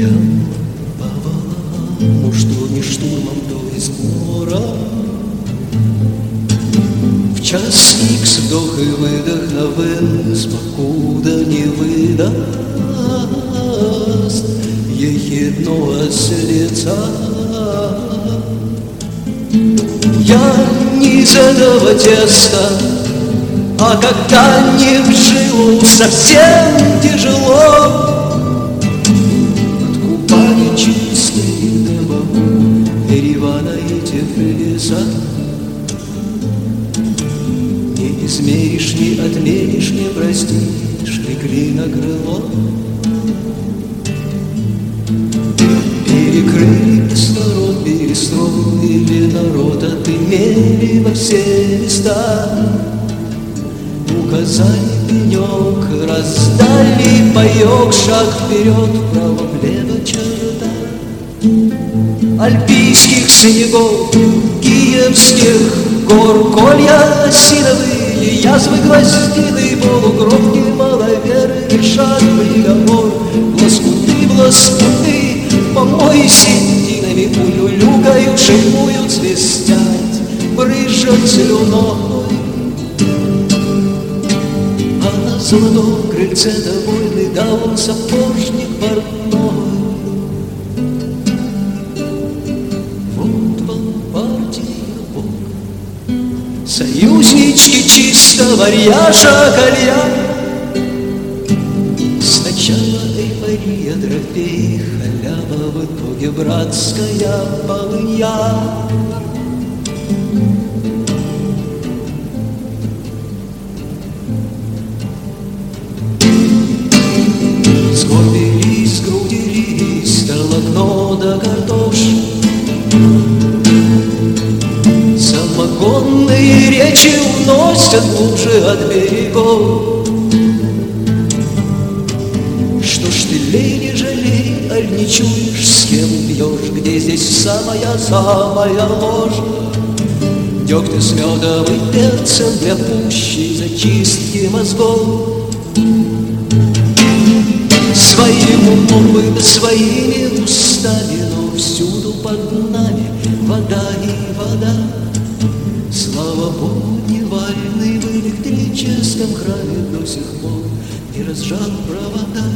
Прямо по валам, что не штурмом, то из мора. В час икс вдох и выдох, а вынос покуда не выдаст ехидного сердца. Я не из этого теста, а когда не в жилу, совсем тяжело. От купания чистых дымом Еревана и Тифлиса не измеришь, не отмеришь, не простишь, легли на крыло. Перекрыли кислород, перестроили народ, отымели во все места. Указали пенек, раздали паек, шаг вперед, вправо-влево черта. Альпийских снегов, киевских гор, колья осиновые, язвы гвоздины, полукровки маловеры, шаг приговор. Бласкуты, помой сединами, улюлюкают, шельмуют, свистят, брызжут слюной. А на золотом крыльце довольный дал сапожник портной. Вот вам партия Бог, союзнички чисто, варьяжа, кальян. Сначала эйфория, трофей, халява, в итоге братская полынья. Сгорбились, сгрудились, столокно да картошки. Самогонные речи уносят глубже от берегов. Что ж ты, лей, не жалей, аль не чуешь, с кем пьешь, где здесь самая ложь? Дегтя с медом и перцем для пущей зачистки мозгов. Своим умом мы, своими устами, но всюду под нами вода и вода. Слава Богу, Невальный в электрическом храме до сих пор не разжал провода.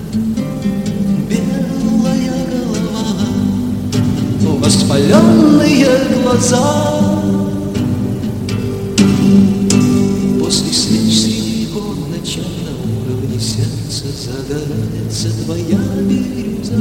Белая голова, но воспаленные глаза. После свеч среди гор ночам на уровне сердца загорается твоя бирюза.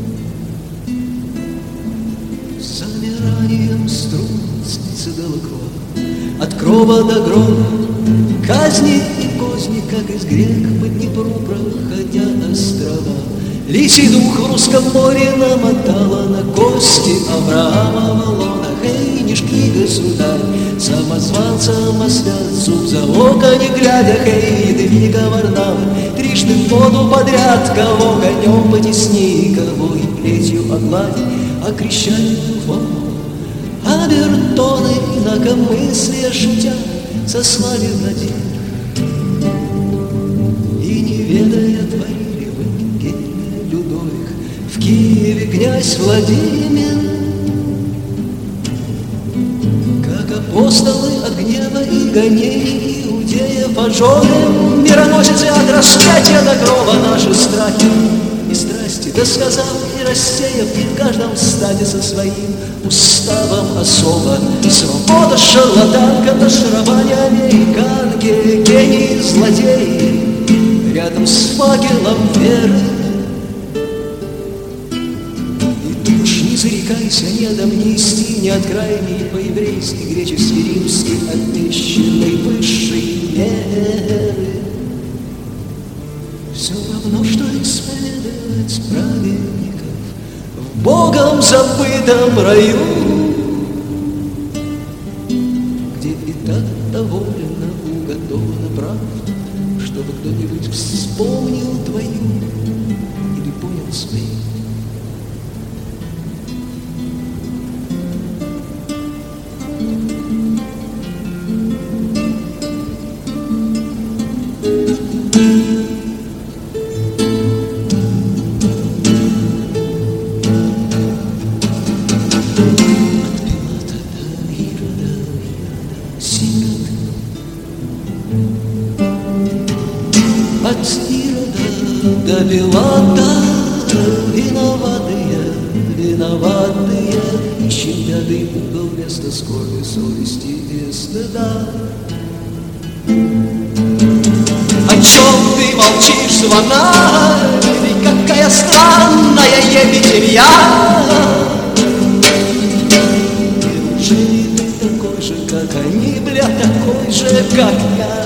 Замиранием струн снится голокрова, от крова до гроба, казни и козни, как из грек по Днепру проходя острова. Лисий дух в русском море намотала на кости Авраама в лонах. Эй, не жги, государь, самозванца маслят, зуб за око не глядя. Эй, Едвига Варнава, трижды в воду подряд, кого конем потесни, кого и плетью огладь, окрещают форму. Обертоны инакомыслия шутя сослали в надежд и, не ведая, творили в Энгельме Людовик, в Киеве князь Владимир. Как апостолы от гнева и гонений Иудея пожоры, мироносицы от распятия до гроба наши страхи и страсти досказав и рассеяв и в каждом стаде со своим уставом особо. Свобода, шарлатанка, нашарование американки, гений, злодеи рядом с факелом веры. И ты уж не зарекайся ни от амнистии, ни от крайней по-еврейски, гречески, римски, обещанной высшей меры. Все равно, что исповедовать праведников в Богом забытом раю, где и так довольно уготована правда, чтобы кто-нибудь вспомнил твою или понял свою. виноватые, виноватые, ищем пятый угол вместо скорби, совести и стыда. О чем ты молчишь, звонарь? Ведь какая странная ебедевья! Неужели ты такой же, как они, бля, такой же, как я?